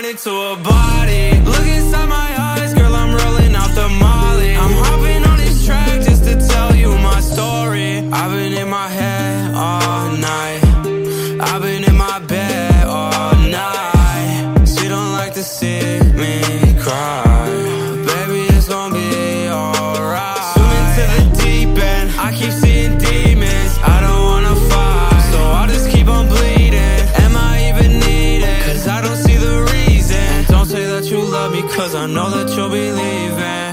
turn into a body. Look inside my eyes, girl, I'm rolling out the molly. I'm hopping on this track just to tell you my story. I've been in my head all night, I've been in my bed all night. She don't like to see me cry, baby, it's gonna be alright. Swimming to the deep end, I keep seeing demons. I don't wanna fight, so I'll just keep on bleeding. Am I even needed? Cause I don't see the reason. Don't say that you love me, cause I know that you'll be leaving.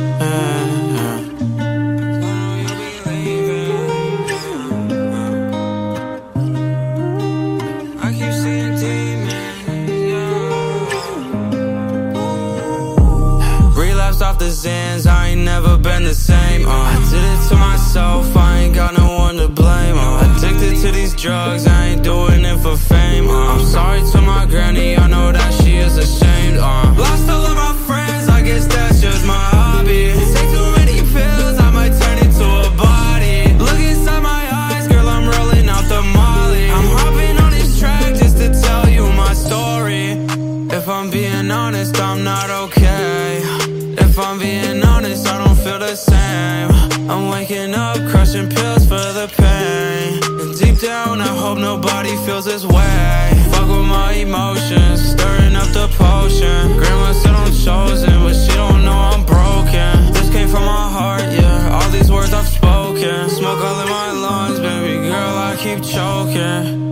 Off the Zans, I ain't never been the same. I did it to myself, I ain't got no one to blame. Addicted to these drugs, I ain't doing it for fame. I'm sorry to my granny, I know that she is ashamed. Lost all of my friends, I guess that's just my hobby. Take too many pills, I might turn into a body. Look inside my eyes, girl, I'm rolling out the molly. I'm hopping on this track just to tell you my story. If I'm being honest, I'm not okay. If I'm being honest, I don't feel the same. I'm waking up, crushing pills for the pain. And deep down, I hope nobody feels this way. Fuck with my emotions, stirring up the potion. Grandma said I'm chosen, but she don't know I'm broken. This came from my heart, yeah, all these words I've spoken. Smoke all in my lungs, baby girl, I keep choking.